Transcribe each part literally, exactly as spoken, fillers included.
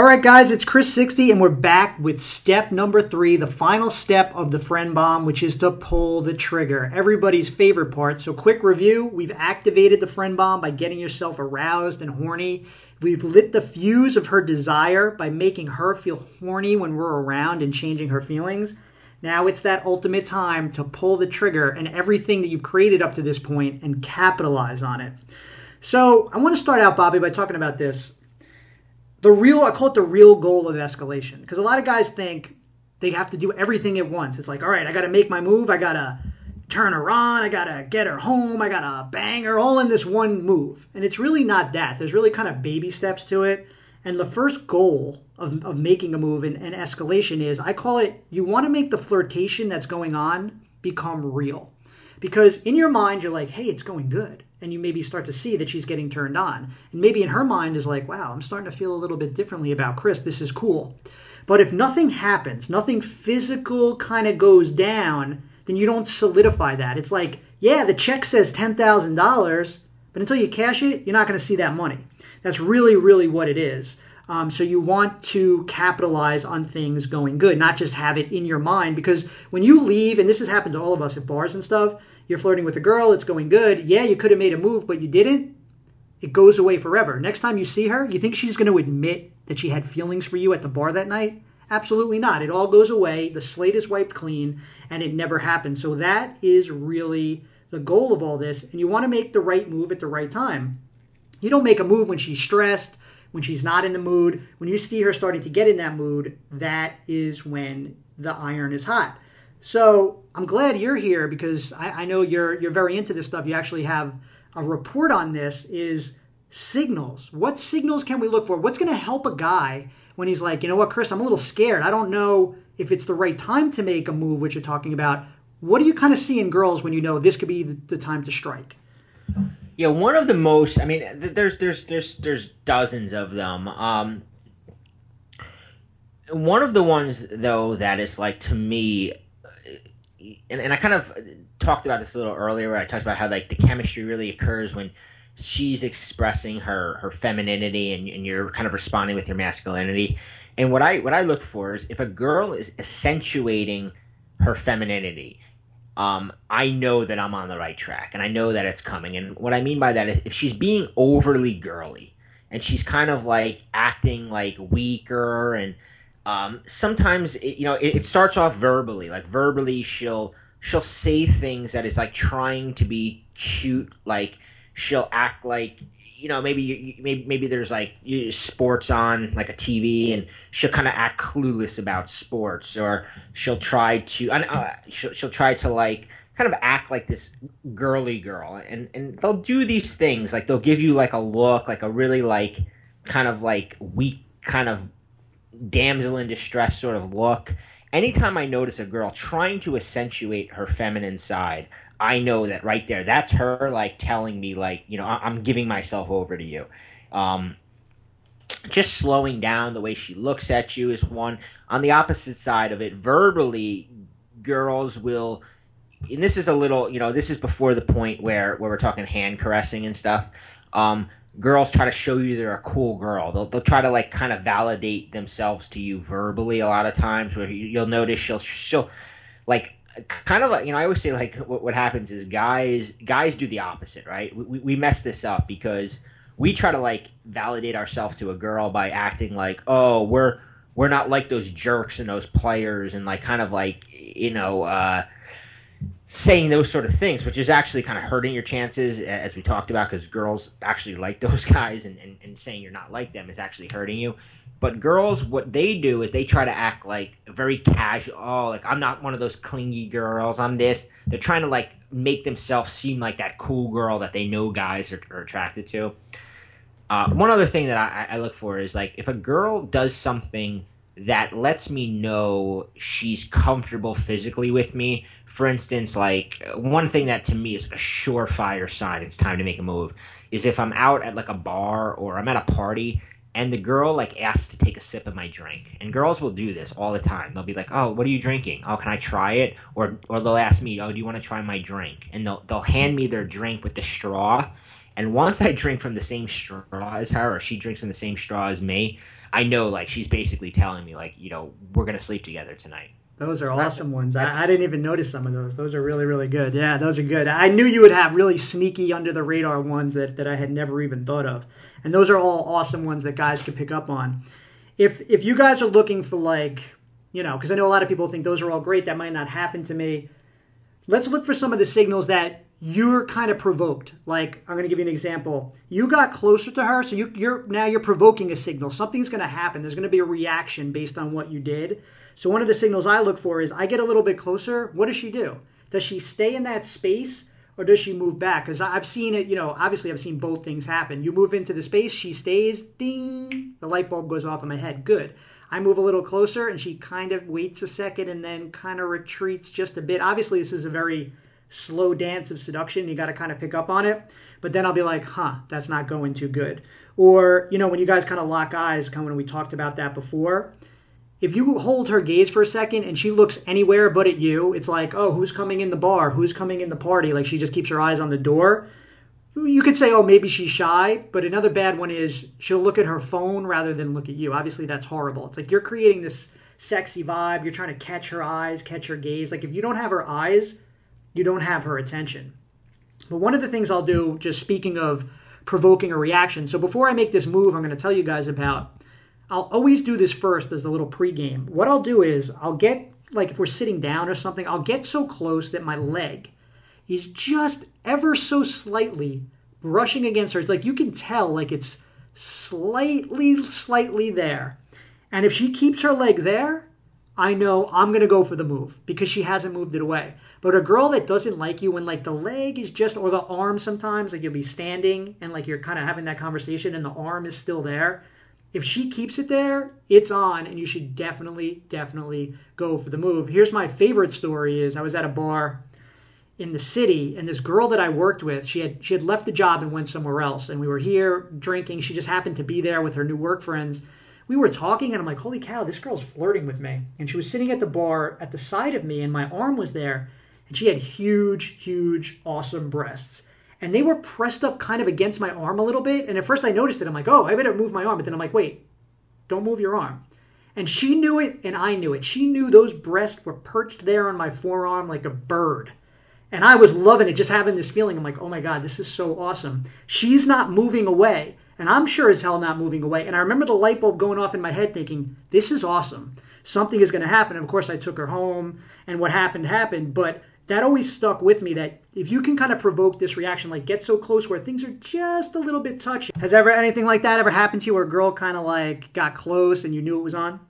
right, guys, it's Chris sixty, and we're back with step number three, the final step of the friend bomb, which is to pull the trigger. Everybody's favorite part. So quick review, we've activated the friend bomb by getting yourself aroused and horny. We've lit the fuse of her desire by making her feel horny when we're around and changing her feelings. Now it's that ultimate time to pull the trigger and everything that you've created up to this point and capitalize on it. So I want to start out, Bobby, by talking about this. The real, I call it the real goal of escalation. Because a lot of guys think they have to do everything at once. It's like, all right, I got to make my move. I got to turn her on. I got to get her home. I got to bang her all in this one move. And it's really not that. There's really kind of baby steps to it. And the first goal of, of making a move and, and escalation is, I call it, you want to make the flirtation that's going on become real. Because in your mind, you're like, hey, it's going good. And you maybe start to see that she's getting turned on. And maybe in her mind is like, wow, I'm starting to feel a little bit differently about Chris. This is cool. But if nothing happens, nothing physical kind of goes down, then you don't solidify that. It's like, yeah, the check says ten thousand dollars, but until you cash it, you're not going to see that money. That's really, really what it is. Um, so you want to capitalize on things going good, not just have it in your mind. Because when you leave, and this has happened to all of us at bars and stuff, you're flirting with a girl, it's going good. Yeah, you could have made a move, but you didn't. It goes away forever. Next time you see her, you think she's going to admit that she had feelings for you at the bar that night? Absolutely not. It all goes away. The slate is wiped clean, and it never happened. So that is really the goal of all this. And you want to make the right move at the right time. You don't make a move when she's stressed, when she's not in the mood. When you see her starting to get in that mood, that is when the iron is hot. So I'm glad you're here because I, I know you're you're very into this stuff. You actually have a report on this, is signals. What signals can we look for? What's going to help a guy when he's like, you know what, Chris, I'm a little scared. I don't know if it's the right time to make a move, which you're talking about. What do you kind of see in girls when you know this could be the, the time to strike? Yeah, one of the most, I mean, there's there's there's there's dozens of them. Um, one of the ones, though, that is like, to me, And, and I kind of talked about this a little earlier, where I talked about how like the chemistry really occurs when she's expressing her, her femininity and, and you're kind of responding with your masculinity. And what I what I look for is if a girl is accentuating her femininity, um, I know that I'm on the right track and I know that it's coming. And what I mean by that is if she's being overly girly and she's kind of like acting like weaker and Um, sometimes it, you know it, it starts off verbally, like verbally she'll she'll say things that is like trying to be cute, like she'll act like, you know, maybe you, maybe maybe there's like sports on like a T V and she'll kind of act clueless about sports, or she'll try to uh, she'll she'll try to like kind of act like this girly girl, and and they'll do these things like they'll give you like a look, like a really like kind of like weak kind of damsel in distress sort of look. Anytime I notice a girl trying to accentuate her feminine side, I know that right there, that's her like telling me like, you know, I- I'm giving myself over to you. Um, just slowing down the way she looks at you is one. On the opposite side of it, verbally, girls will, and this is a little, you know, this is before the point where, where we're talking hand caressing and stuff. Um, girls try to show you they're a cool girl. They'll they'll try to like kind of validate themselves to you verbally a lot of times. Where you, you'll notice she'll she'll like kind of like, you know, I always say like what what happens is guys guys do the opposite, right? We we mess this up because we try to like validate ourselves to a girl by acting like, oh, we're we're not like those jerks and those players, and like kind of like, you know, uh saying those sort of things, which is actually kind of hurting your chances, as we talked about, because girls actually like those guys, and, and, and saying you're not like them is actually hurting you. But girls, what they do is they try to act like very casual. Oh, like I'm not one of those clingy girls. I'm this. They're trying to like make themselves seem like that cool girl that they know guys are, are attracted to. Uh, one other thing that I, I look for is like if a girl does something that lets me know she's comfortable physically with me. For instance, like one thing that to me is a surefire sign it's time to make a move is if I'm out at like a bar or I'm at a party and the girl like asks to take a sip of my drink. And girls will do this all the time. They'll be like, "Oh, what are you drinking? Oh, can I try it?" Or or they'll ask me, "Oh, do you want to try my drink?" And they'll they'll hand me their drink with the straw. And once I drink from the same straw as her, or she drinks from the same straw as me, I know like she's basically telling me like, you know, we're gonna sleep together tonight. Those are So awesome that, ones. that's I, I didn't even notice some of those. Those are really, really good. Yeah, those are good. I knew you would have really sneaky under the radar ones that, that I had never even thought of. And those are all awesome ones that guys can pick up on. If if you guys are looking for like, you know, because I know a lot of people think those are all great, that might not happen to me. Let's look for some of the signals that you're kind of provoked. Like, I'm going to give you an example. You got closer to her, so you, you're now you're provoking a signal. Something's going to happen. There's going to be a reaction based on what you did. So one of the signals I look for is I get a little bit closer. What does she do? Does she stay in that space or does she move back? Because I've seen it, you know, obviously I've seen both things happen. You move into the space, she stays, ding, the light bulb goes off in my head. Good. I move a little closer and she kind of waits a second and then kind of retreats just a bit. Obviously, this is a very slow dance of seduction. You got to kind of pick up on it. But then I'll be like, huh, that's not going too good. Or, you know, when you guys kind of lock eyes, kind of when we talked about that before, if you hold her gaze for a second and she looks anywhere but at you, it's like, oh, who's coming in the bar? Who's coming in the party? Like she just keeps her eyes on the door. You could say, oh, maybe she's shy. But another bad one is she'll look at her phone rather than look at you. Obviously, that's horrible. It's like you're creating this sexy vibe. You're trying to catch her eyes, catch her gaze. Like if you don't have her eyes, you don't have her attention. But one of the things I'll do, just speaking of provoking a reaction. So before I make this move, I'm going to tell you guys about, I'll always do this first as a little pregame. What I'll do is I'll get, like if we're sitting down or something, I'll get so close that my leg is just ever so slightly brushing against hers. Like you can tell like it's slightly, slightly there. And if she keeps her leg there, I know I'm going to go for the move because she hasn't moved it away. But a girl that doesn't like you when like the leg is just, or the arm sometimes, like you'll be standing and like you're kind of having that conversation and the arm is still there. If she keeps it there, it's on, and you should definitely, definitely go for the move. Here's my favorite story is I was at a bar in the city, and this girl that I worked with, she had she had left the job and went somewhere else, and we were here drinking. She just happened to be there with her new work friends. We were talking, and I'm like, holy cow, this girl's flirting with me. And she was sitting at the bar at the side of me, and my arm was there, and she had huge, huge, awesome breasts. And they were pressed up kind of against my arm a little bit. And at first I noticed it. I'm like, oh, I better move my arm. But then I'm like, wait, don't move your arm. And she knew it and I knew it. She knew those breasts were perched there on my forearm like a bird. And I was loving it, just having this feeling. I'm like, oh my God, this is so awesome. She's not moving away. And I'm sure as hell not moving away. And I remember the light bulb going off in my head thinking, this is awesome. Something is going to happen. And of course I took her home and what happened happened. But that always stuck with me that if you can kind of provoke this reaction, like get so close where things are just a little bit touchy. Has ever anything like that ever happened to you where a girl kind of like got close and you knew it was on?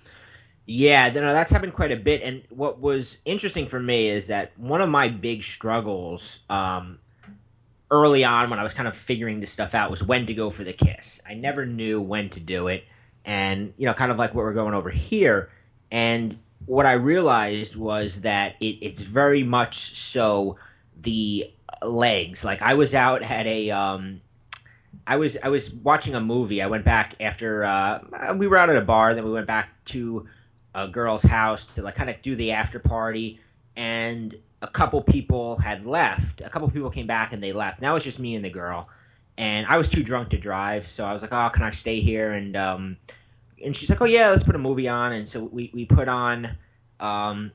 Yeah, no, that's happened quite a bit. And what was interesting for me is that one of my big struggles um, early on when I was kind of figuring this stuff out was when to go for the kiss. I never knew when to do it. And, you know, kind of like what we're going over here. And what I realized was that it, it's very much so the legs. Like I was out at a, um, I was I was watching a movie. I went back after uh, we were out at a bar. Then we went back to a girl's house to like kind of do the after party. And a couple people had left. A couple people came back and they left. Now it's just me and the girl. And I was too drunk to drive, so I was like, "Oh, can I stay here?" And um, and she's like, oh yeah, let's put a movie on. And so we, we put on um,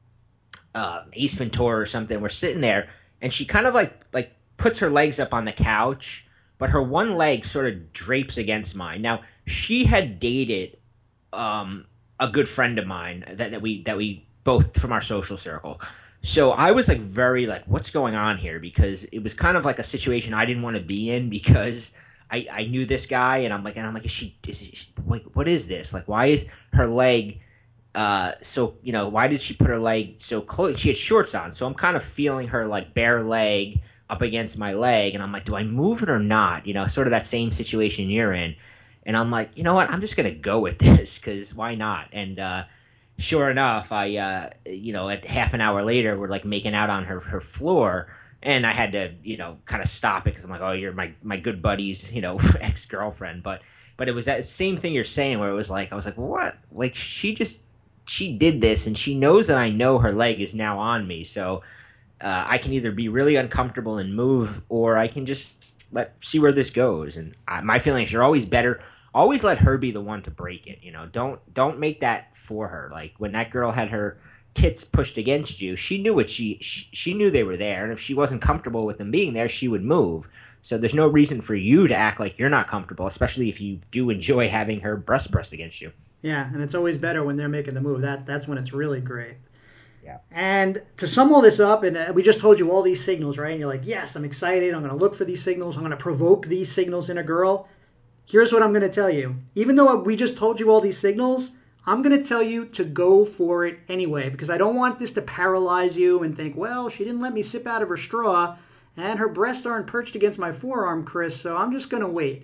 uh, Ace Ventura or something. We're sitting there, and she kind of like like puts her legs up on the couch, but her one leg sort of drapes against mine. Now she had dated um, a good friend of mine that, that we that we both from our social circle. So I was like very like, what's going on here? Because it was kind of like a situation I didn't want to be in because I, I knew this guy, and I'm like, and I'm like, is she, is she, like, what is this? Like, why is her leg, uh, so, you know, why did she put her leg so close? She had shorts on, so I'm kind of feeling her, like, bare leg up against my leg, and I'm like, do I move it or not? You know, sort of that same situation you're in. And I'm like, you know what, I'm just going to go with this, because why not? And, uh, sure enough, I, uh, you know, at half an hour later, we're, like, making out on her, her floor. And I had to, you know, kind of stop it because I'm like, oh, you're my, my good buddy's, you know, ex-girlfriend. But but it was that same thing you're saying where it was like, I was like, what? Like, she just, she did this, and she knows that I know her leg is now on me. So uh, I can either be really uncomfortable and move, or I can just let see where this goes. And I, my feeling is you're always better always let her be the one to break it. You know, don't don't make that for her. Like when that girl had her tits pushed against you, she knew what she, she she knew they were there, and if she wasn't comfortable with them being there, she would move. So there's no reason for you to act like you're not comfortable, especially if you do enjoy having her breast pressed against you. Yeah, and it's always better when they're making the move. That that's when it's really great. Yeah. And to sum all this up, and uh, we just told you all these signals, right? And you're like, yes, I'm excited. I'm going to look for these signals. I'm going to provoke these signals in a girl. Here's what I'm going to tell you. Even though we just told you all these signals, I'm going to tell you to go for it anyway, because I don't want this to paralyze you and think, well, she didn't let me sip out of her straw, and her breasts aren't perched against my forearm, Chris, so I'm just going to wait.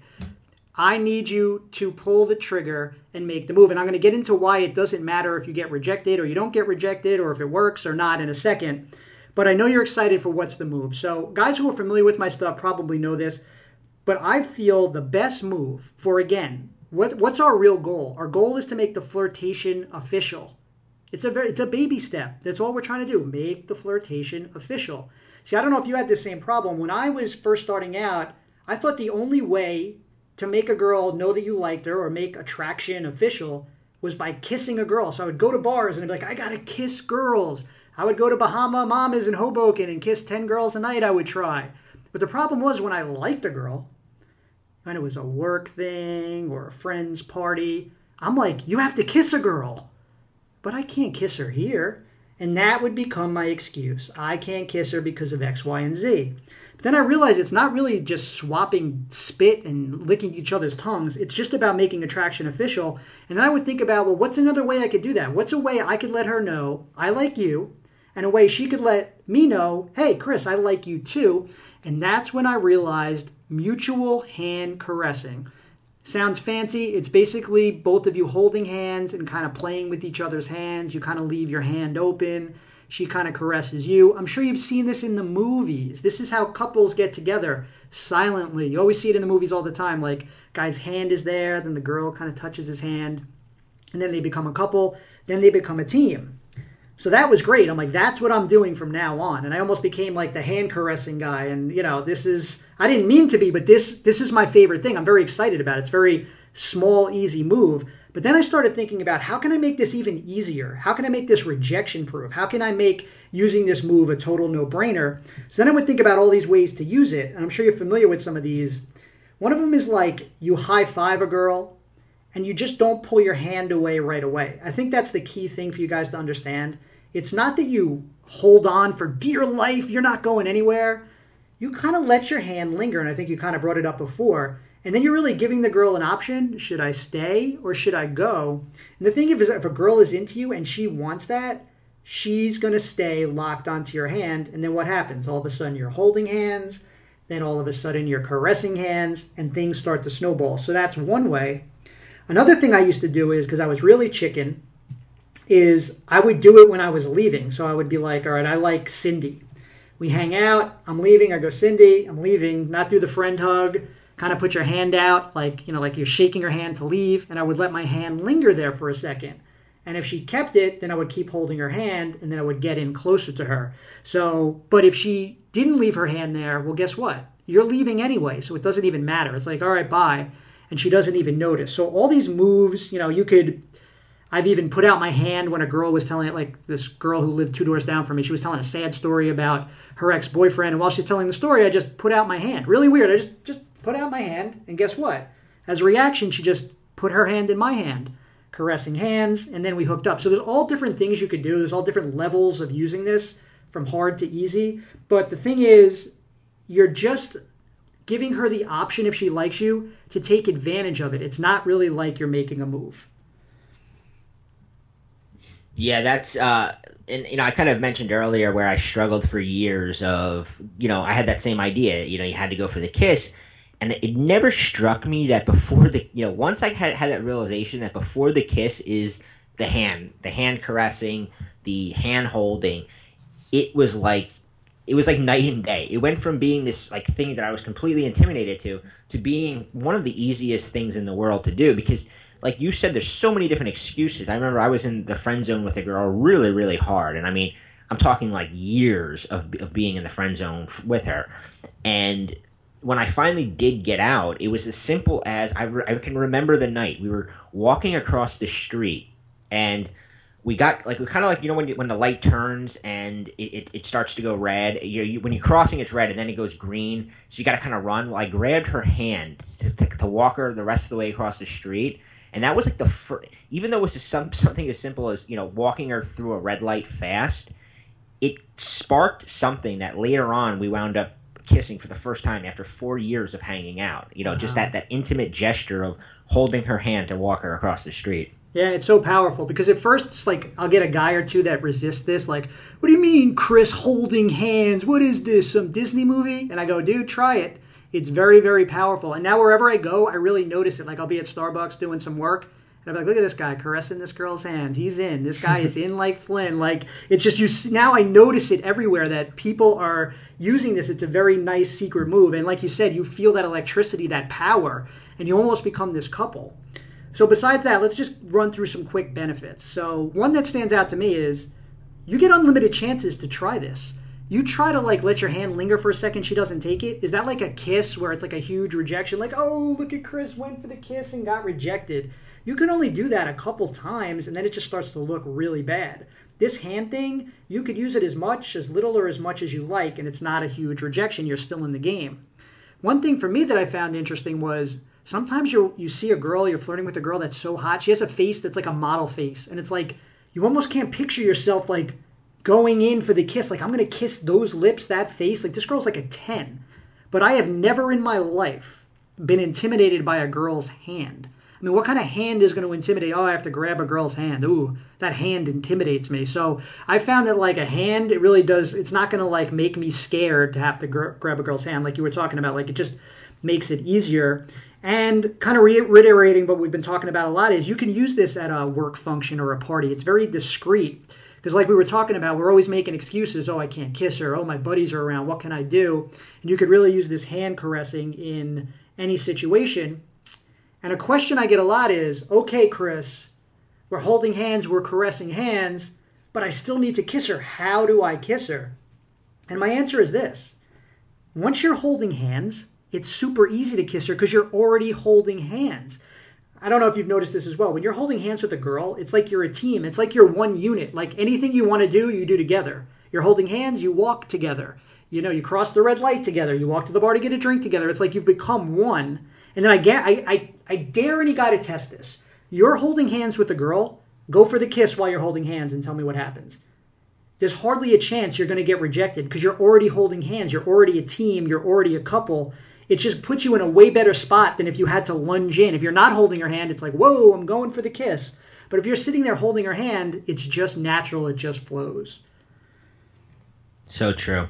I need you to pull the trigger and make the move. And I'm going to get into why it doesn't matter if you get rejected or you don't get rejected or if it works or not in a second. But I know you're excited for what's the move. So guys who are familiar with my stuff probably know this. But I feel the best move for, again, what, what's our real goal? Our goal is to make the flirtation official. It's a very, it's a baby step. That's all we're trying to do. Make the flirtation official. See, I don't know if you had the same problem. When I was first starting out, I thought the only way to make a girl know that you liked her or make attraction official was by kissing a girl. So I would go to bars and I'd be like, I gotta kiss girls. I would go to Bahama Mamas in Hoboken and kiss ten girls a night I would try. But the problem was when I liked a girl, and it was a work thing or a friend's party, I'm like, you have to kiss a girl. But I can't kiss her here. And that would become my excuse. I can't kiss her because of X, Y, and Z. But then I realized it's not really just swapping spit and licking each other's tongues. It's just about making attraction official. And then I would think about, well, what's another way I could do that? What's a way I could let her know I like you, and a way she could let me know, hey, Chris, I like you too. And that's when I realized mutual hand caressing. Sounds fancy. It's basically both of you holding hands and kind of playing with each other's hands. You kind of leave your hand open. She kind of caresses you. I'm sure you've seen this in the movies. This is how couples get together silently. You always see it in the movies all the time. Like, guy's hand is there, then the girl kind of touches his hand, and then they become a couple. Then they become a team. So that was great. I'm like, that's what I'm doing from now on. And I almost became like the hand caressing guy. And, you know, this is, I didn't mean to be, but this this is my favorite thing. I'm very excited about it. It's a very small, easy move. But then I started thinking about, how can I make this even easier? How can I make this rejection proof? How can I make using this move a total no-brainer? So then I would think about all these ways to use it. And I'm sure you're familiar with some of these. One of them is like you high-five a girl and you just don't pull your hand away right away. I think that's the key thing for you guys to understand. It's not that you hold on for dear life, you're not going anywhere. You kind of let your hand linger, and I think you kind of brought it up before. And then you're really giving the girl an option. Should I stay or should I go? And the thing is, if a girl is into you and she wants that, she's going to stay locked onto your hand. And then what happens? All of a sudden you're holding hands. Then all of a sudden you're caressing hands, and things start to snowball. So that's one way. Another thing I used to do is, because I was really chicken, is I would do it when I was leaving. So I would be like, all right, I like Cindy. We hang out. I'm leaving. I go, Cindy, I'm leaving. Not do the friend hug. Kind of put your hand out, like, you know, like you're shaking her hand to leave. And I would let my hand linger there for a second. And if she kept it, then I would keep holding her hand, and then I would get in closer to her. So, but if she didn't leave her hand there, well, guess what? You're leaving anyway, so it doesn't even matter. It's like, all right, bye. And she doesn't even notice. So all these moves, you know, you could... I've even put out my hand when a girl was telling it, like this girl who lived two doors down from me, she was telling a sad story about her ex-boyfriend. And while she's telling the story, I just put out my hand. Really weird. I just, just put out my hand. And guess what? As a reaction, she just put her hand in my hand, caressing hands. And then we hooked up. So there's all different things you could do. There's all different levels of using this, from hard to easy. But the thing is, you're just giving her the option, if she likes you, to take advantage of it. It's not really like you're making a move. Yeah, that's, uh, and, you know, I kind of mentioned earlier where I struggled for years of, you know, I had that same idea, you know, you had to go for the kiss, and it never struck me that before the, you know, once I had, had that realization that before the kiss is the hand, the hand caressing, the hand holding, it was like, it was like night and day. It went from being this, like, thing that I was completely intimidated to, to being one of the easiest things in the world to do, because like you said, there's so many different excuses. I remember I was in the friend zone with a girl really, really hard. And I mean, I'm talking like years of, of being in the friend zone with her. And when I finally did get out, it was as simple as I, re- I can remember the night we were walking across the street, and we got like we kind of like you know when you, when the light turns and it, it, it starts to go red. You, you when you're crossing, it's red and then it goes green, so you got to kind of run. Well, I grabbed her hand to, to, to walk her the rest of the way across the street, and that was like the first. Even though it was just some, something as simple as you know walking her through a red light fast, it sparked something that later on we wound up kissing for the first time after four years of hanging out. You know, wow. just that, that intimate gesture of holding her hand to walk her across the street. Yeah, it's so powerful because at first it's like I'll get a guy or two that resist this. Like, what do you mean, Chris, holding hands? What is this, some Disney movie? And I go, dude, try it. It's very, very powerful. And now wherever I go, I really notice it. Like I'll be at Starbucks doing some work. And I'm like, look at this guy caressing this girl's hand. He's in. This guy is in like Flynn. Like, it's just, you see, now I notice it everywhere that people are using this. It's a very nice secret move. And like you said, you feel that electricity, that power, and you almost become this couple. So besides that, let's just run through some quick benefits. So one that stands out to me is you get unlimited chances to try this. You try to like let your hand linger for a second, she doesn't take it. Is that like a kiss where it's like a huge rejection? Like, oh, look at Chris, went for the kiss and got rejected. You can only do that a couple times, and then it just starts to look really bad. This hand thing, you could use it as much, as little, or as much as you like, and it's not a huge rejection. You're still in the game. One thing for me that I found interesting was sometimes you you see a girl, you're flirting with a girl that's so hot. She has a face that's like a model face, and it's like you almost can't picture yourself like going in for the kiss. Like, I'm going to kiss those lips, that face. Like, this girl's like a ten. But I have never in my life been intimidated by a girl's hand. I mean, what kind of hand is going to intimidate? Oh, I have to grab a girl's hand. Ooh, that hand intimidates me. So I found that like a hand, it really does, it's not going to like make me scared to have to gr- grab a girl's hand like you were talking about. Like, it just makes it easier. And kind of reiterating what we've been talking about a lot is you can use this at a work function or a party. It's very discreet. Because like we were talking about, we're always making excuses. Oh, I can't kiss her. Oh, my buddies are around. What can I do? And you could really use this hand caressing in any situation. And a question I get a lot is, okay, Chris, we're holding hands, we're caressing hands, but I still need to kiss her. How do I kiss her? And my answer is this. Once you're holding hands, it's super easy to kiss her because you're already holding hands. I don't know if you've noticed this as well. When you're holding hands with a girl, it's like you're a team. It's like you're one unit. Like anything you want to do, you do together. You're holding hands, you walk together. You know, you cross the red light together. You walk to the bar to get a drink together. It's like you've become one. And then I, get, I, I, I dare any guy to test this. You're holding hands with a girl. Go for the kiss while you're holding hands and tell me what happens. There's hardly a chance you're going to get rejected because you're already holding hands. You're already a team. You're already a couple. It just puts you in a way better spot than if you had to lunge in. If you're not holding her hand, it's like, whoa, I'm going for the kiss. But if you're sitting there holding her hand, it's just natural. It just flows. So true.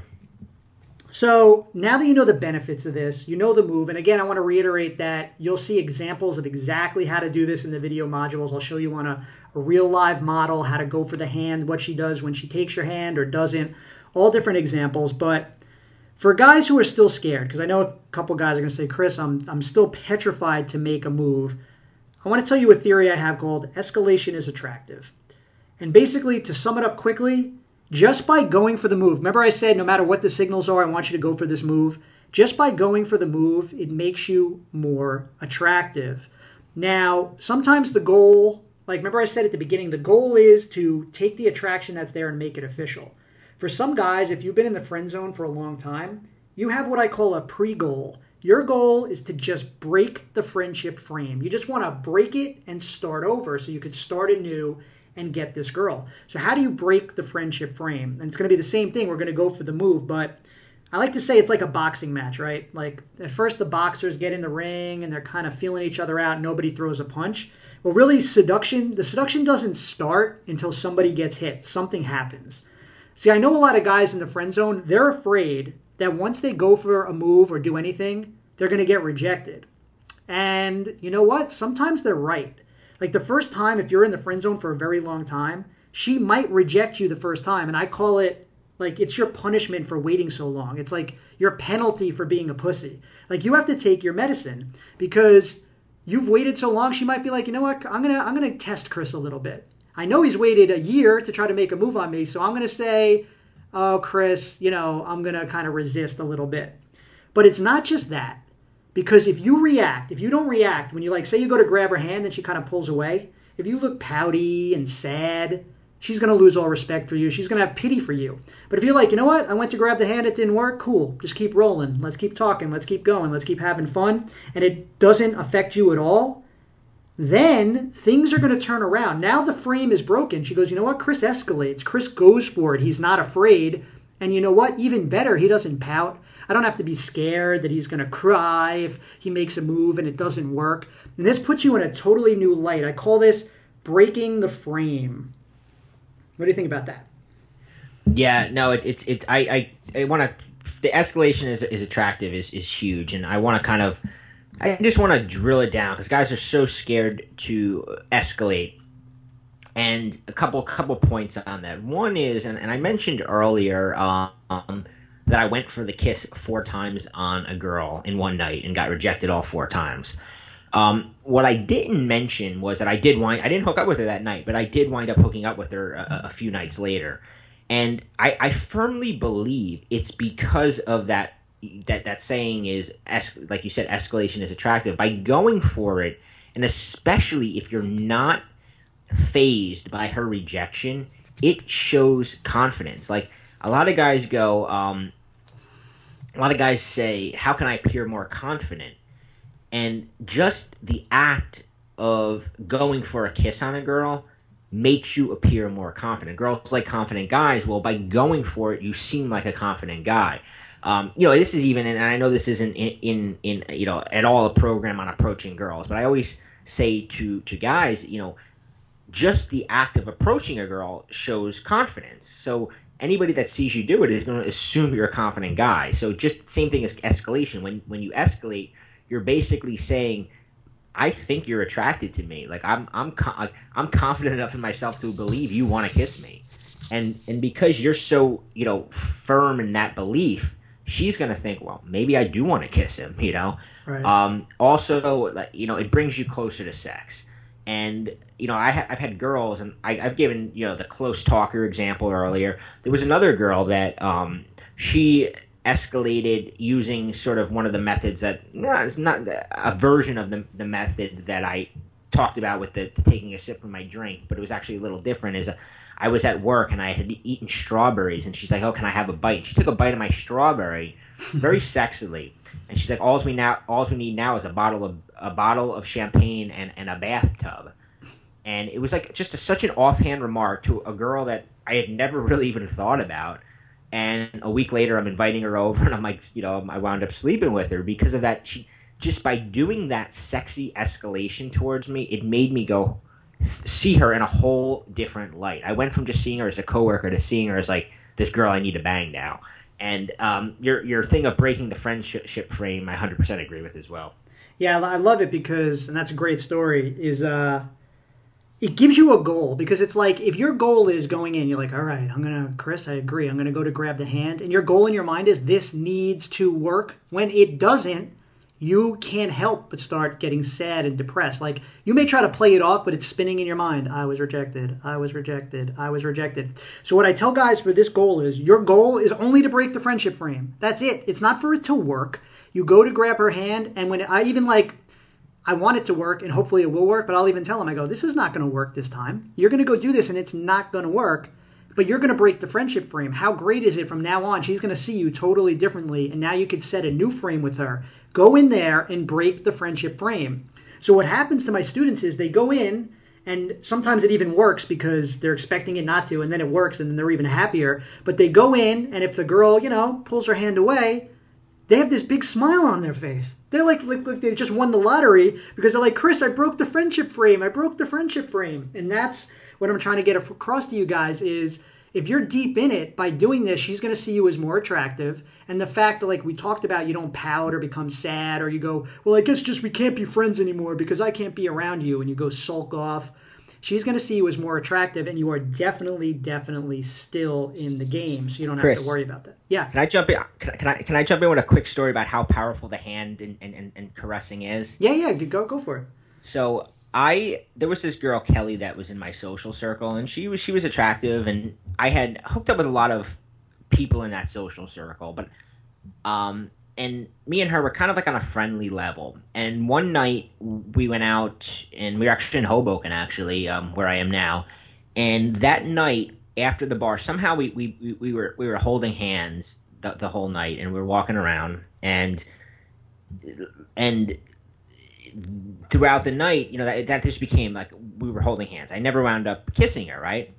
So now that you know the benefits of this, you know the move. And again, I want to reiterate that you'll see examples of exactly how to do this in the video modules. I'll show you on a, a real live model how to go for the hand, what she does when she takes your hand or doesn't, all different examples. But for guys who are still scared, because I know a couple guys are going to say, Chris, I'm, I'm still petrified to make a move. I want to tell you a theory I have called escalation is attractive. And basically, to sum it up quickly, just by going for the move, remember I said no matter what the signals are, I want you to go for this move. Just by going for the move, it makes you more attractive. Now, sometimes the goal, like remember I said at the beginning, the goal is to take the attraction that's there and make it official. For some guys, if you've been in the friend zone for a long time, you have what I call a pre-goal. Your goal is to just break the friendship frame. You just want to break it and start over so you could start anew and get this girl. So how do you break the friendship frame? And it's going to be the same thing. We're going to go for the move, but I like to say it's like a boxing match, right? Like at first the boxers get in the ring and they're kind of feeling each other out. Nobody throws a punch. Well, really seduction, the seduction doesn't start until somebody gets hit. Something happens. See, I know a lot of guys in the friend zone, they're afraid that once they go for a move or do anything, they're going to get rejected. And you know what? Sometimes they're right. Like the first time, if you're in the friend zone for a very long time, she might reject you the first time. And I call it like it's your punishment for waiting so long. It's like your penalty for being a pussy. Like you have to take your medicine because you've waited so long. She might be like, you know what? I'm going to I'm going to test Chris a little bit. I know he's waited a year to try to make a move on me. So I'm going to say, oh, Chris, you know, I'm going to kind of resist a little bit. But it's not just that. Because if you react, if you don't react, when you like, say you go to grab her hand and she kind of pulls away, if you look pouty and sad, she's going to lose all respect for you. She's going to have pity for you. But if you're like, you know what, I went to grab the hand, it didn't work, cool. Just keep rolling. Let's keep talking. Let's keep going. Let's keep having fun. And it doesn't affect you at all. Then things are going to turn around. Now the frame is broken. She goes, you know what, Chris escalates. Chris goes for it. He's not afraid. And you know what, even better, he doesn't pout. I don't have to be scared that he's going to cry if he makes a move and it doesn't work. And this puts you in a totally new light. I call this breaking the frame. What do you think about that? Yeah, no, it, it's it's I I, I want to. The escalation is is attractive, is is huge, and I want to kind of, I just want to drill it down because guys are so scared to escalate. And a couple couple points on that. One is, and, and I mentioned earlier, um, that I went for the kiss four times on a girl in one night and got rejected all four times. Um, what I didn't mention was that I did wind, I didn't hook up with her that night, but I did wind up hooking up with her a, a few nights later. And I, I firmly believe it's because of that, that, that saying is, es- like you said, escalation is attractive. By going for it, and especially if you're not fazed by her rejection, it shows confidence. Like, a lot of guys go, um, a lot of guys say, how can I appear more confident? And just the act of going for a kiss on a girl makes you appear more confident. Girls like confident guys. Well, by going for it, you seem like a confident guy. Um, you know, this is even, and I know this isn't in, in, in, you know, at all a program on approaching girls, but I always say to, to guys, you know, just the act of approaching a girl shows confidence. So anybody that sees you do it is going to assume you're a confident guy. So just same thing as escalation. When when you escalate, you're basically saying, I think you're attracted to me. Like I'm I'm I'm confident enough in myself to believe you want to kiss me. And and because you're so, you know, firm in that belief, she's going to think, well, maybe I do want to kiss him, you know. Right. Um, also, you know, it brings you closer to sex. And, you know, I ha- I've had girls, and I, I've given, you know, the close talker example earlier. There was another girl that um, she escalated using sort of one of the methods that, no, it's not a version of the, the method that I talked about with the, the taking a sip from my drink, but it was actually a little different. Is a, I was at work, and I had eaten strawberries, and she's like, oh, can I have a bite? She took a bite of my strawberry very sexily. And she's like, all we now, all we need now is a bottle of a bottle of champagne and, and a bathtub. And it was like just a, such an offhand remark to a girl that I had never really even thought about. And a week later, I'm inviting her over, and I'm like, you know, I wound up sleeping with her because of that. She just by doing that sexy escalation towards me, it made me go see her in a whole different light. I went from just seeing her as a coworker to seeing her as like this girl I need to bang now. And um, your your thing of breaking the friendship frame, I one hundred percent agree with as well. Yeah, I love it because, and that's a great story, is uh, it gives you a goal. Because it's like, if your goal is going in, you're like, all right, I'm going to, Chris, I agree, I'm going to go to grab the hand. And your goal in your mind is, this needs to work. When it doesn't, you can't help but start getting sad and depressed. Like, you may try to play it off, but it's spinning in your mind. I was rejected. I was rejected. I was rejected. So what I tell guys for this goal is, your goal is only to break the friendship frame. That's it. It's not for it to work. You go to grab her hand, and when I even like, I want it to work, and hopefully it will work, but I'll even tell him, I go, this is not going to work this time. You're going to go do this, and it's not going to work, but you're going to break the friendship frame. How great is it from now on? She's going to see you totally differently, and now you could set a new frame with her. Go in there and break the friendship frame. So what happens to my students is they go in, and sometimes it even works because they're expecting it not to, and then it works, and then they're even happier. But they go in, and if the girl, you know, pulls her hand away, they have this big smile on their face. They're like, like, like they just won the lottery because they're like, Chris, I broke the friendship frame. I broke the friendship frame. And that's what I'm trying to get across to you guys is, if you're deep in it, by doing this, she's going to see you as more attractive. And the fact that, like we talked about, you don't pout or become sad, or you go, well, I guess just we can't be friends anymore because I can't be around you, and you go sulk off. She's going to see you as more attractive, and you are definitely, definitely still in the game, so you don't have Chris, to worry about that. Yeah. Can I jump in? Can I, can I can I jump in with a quick story about how powerful the hand and, and, and caressing is? Yeah, yeah. Go go for it. So I there was this girl Kelly that was in my social circle, and she was she was attractive, and I had hooked up with a lot of people in that social circle, but um, and me and her were kind of like on a friendly level. And one night we went out, and we were actually in Hoboken, actually, um, where I am now. And that night after the bar, somehow we we, we, we were we were holding hands the, the whole night, and we were walking around, and and throughout the night, you know, that that just became like we were holding hands. I never wound up kissing her, right?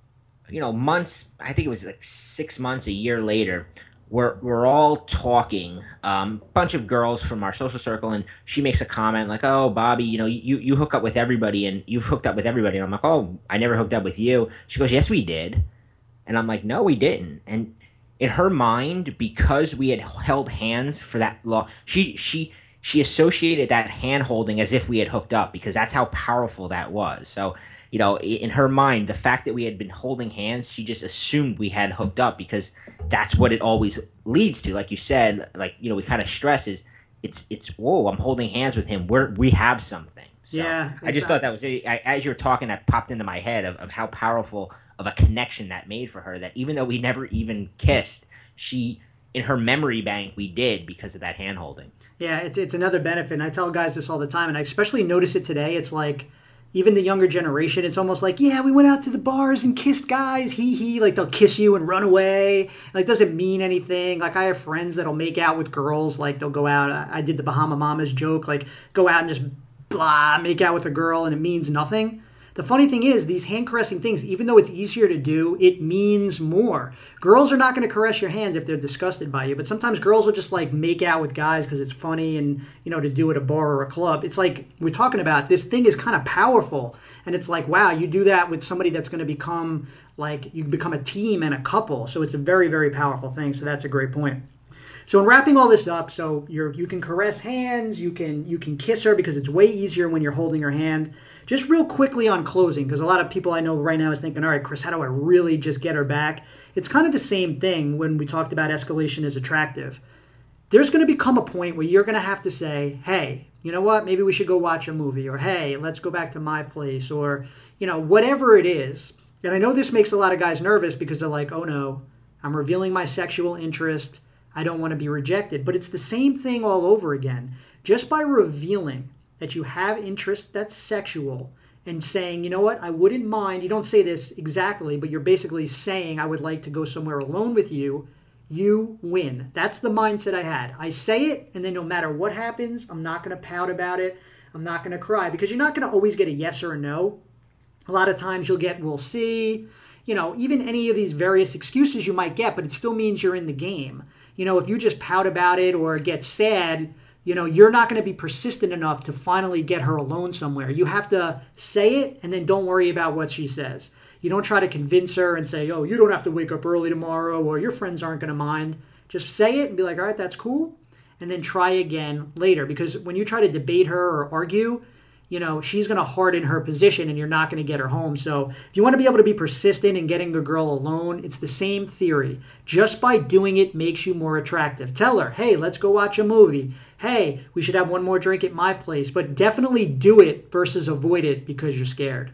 You know, months. I think it was like six months, a year later. We're we're all talking, um, bunch of girls from our social circle, and she makes a comment like, "Oh, Bobby, you know, you, you hook up with everybody, and you've hooked up with everybody." And I'm like, "Oh, I never hooked up with you." She goes, "Yes, we did," and I'm like, "No, we didn't." And in her mind, because we had held hands for that long, she she she associated that hand holding as if we had hooked up, because that's how powerful that was. So, you know, in her mind, the fact that we had been holding hands, she just assumed we had hooked up, because that's what it always leads to. Like you said, like, you know, we kind of stress is it's, it's, whoa, I'm holding hands with him. We're, we have something. So Yeah. I just thought that was it. I, as you were talking, that popped into my head of, of how powerful of a connection that made for her, that even though we never even kissed, she, in her memory bank, we did, because of that hand holding. Yeah, it's, it's another benefit. And I tell guys this all the time, and I especially notice it today. It's like, even the younger generation, it's almost like, yeah, we went out to the bars and kissed guys, hee hee. Like, they'll kiss you and run away. Like, it doesn't mean anything. Like, I have friends that'll make out with girls. Like, they'll go out. I did the Bahama Mamas joke. Like, go out and just blah, make out with a girl, and it means nothing. The funny thing is, these hand caressing things, even though it's easier to do, it means more. Girls are not going to caress your hands if they're disgusted by you, but sometimes girls will just like make out with guys because it's funny, and, you know, to do at a bar or a club. It's like we're talking about, this thing is kind of powerful, and it's like, wow, you do that with somebody that's going to become like, you become a team and a couple. So it's a very, very powerful thing. So that's a great point. So in wrapping all this up, so you're you can caress hands, you can you can kiss her because it's way easier when you're holding her hand. Just real quickly on closing, because a lot of people I know right now is thinking, all right, Chris, how do I really just get her back? It's kind of the same thing when we talked about escalation is attractive. There's going to become a point where you're going to have to say, hey, you know what, maybe we should go watch a movie, or hey, let's go back to my place, or, you know, whatever it is. And I know this makes a lot of guys nervous because they're like, oh no, I'm revealing my sexual interest. I don't want to be rejected. But it's the same thing all over again. Just by revealing that you have interest that's sexual and saying, you know what, I wouldn't mind, you don't say this exactly, but you're basically saying, I would like to go somewhere alone with you, you win. That's the mindset I had. I say it, and then no matter what happens, I'm not going to pout about it. I'm not going to cry, because you're not going to always get a yes or a no. A lot of times you'll get, we'll see, you know, even any of these various excuses you might get, but it still means you're in the game. You know, if you just pout about it or get sad, you know, you're not going to be persistent enough to finally get her alone somewhere. You have to say it, and then don't worry about what she says. You don't try to convince her and say, oh, you don't have to wake up early tomorrow, or your friends aren't going to mind. Just say it and be like, all right, that's cool. And then try again later. Because when you try to debate her or argue, you know, she's going to harden her position, and you're not going to get her home. So if you want to be able to be persistent in getting a girl alone, it's the same theory. Just by doing it makes you more attractive. Tell her, hey, let's go watch a movie. Hey, we should have one more drink at my place. But definitely do it versus avoid it because you're scared.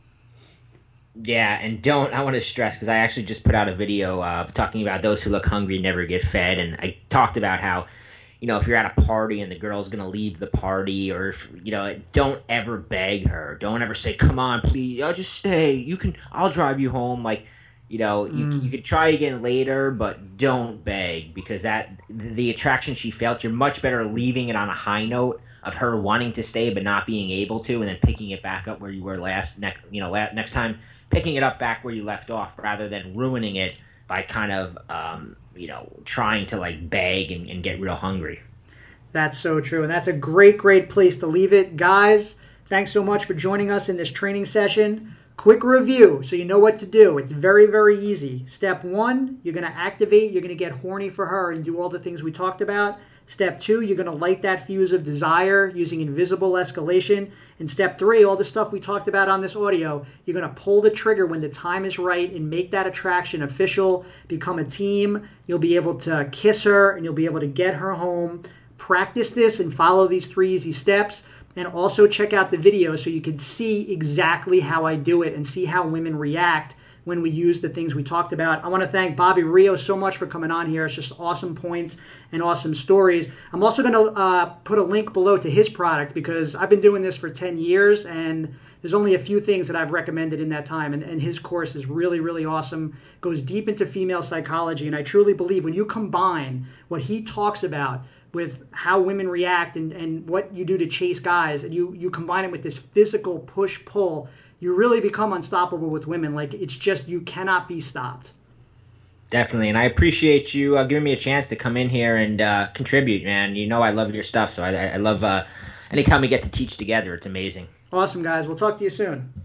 Yeah, and don't, I want to stress, because I actually just put out a video uh, talking about those who look hungry never get fed. And I talked about how, you know, if you're at a party and the girl's going to leave the party, or, if, you know, don't ever beg her. Don't ever say, come on, please, I'll just stay. You can, I'll drive you home. Like, you know, you, mm. you could try again later, but don't beg, because that, the attraction she felt, you're much better leaving it on a high note of her wanting to stay but not being able to, and then picking it back up where you were last, next, you know, last, next time, picking it up back where you left off, rather than ruining it by kind of, um, you know, trying to like beg and, and get real hungry. That's so true. And that's a great, great place to leave it. Guys, thanks so much for joining us in this training session. Quick review so you know what to do. It's very, very easy. Step one, you're going to activate. You're going to get horny for her and do all the things we talked about. Step two, you're going to light that fuse of desire using invisible escalation. And step three, all the stuff we talked about on this audio, you're going to pull the trigger when the time is right and make that attraction official, become a team. You'll be able to kiss her and you'll be able to get her home. Practice this and follow these three easy steps. And also check out the video so you can see exactly how I do it and see how women react when we use the things we talked about. I want to thank Bobby Rio so much for coming on here. It's just awesome points and awesome stories. I'm also going to uh, put a link below to his product because I've been doing this for ten years and there's only a few things that I've recommended in that time. And, and his course is really, really awesome. Goes deep into female psychology. And I truly believe when you combine what he talks about with how women react and, and what you do to chase guys, and you, you combine it with this physical push-pull, you really become unstoppable with women. Like, it's just, you cannot be stopped. Definitely, and I appreciate you uh, giving me a chance to come in here and uh, contribute, man. You know I love your stuff, so I, I love uh, anytime we get to teach together. It's amazing. Awesome, guys. We'll talk to you soon.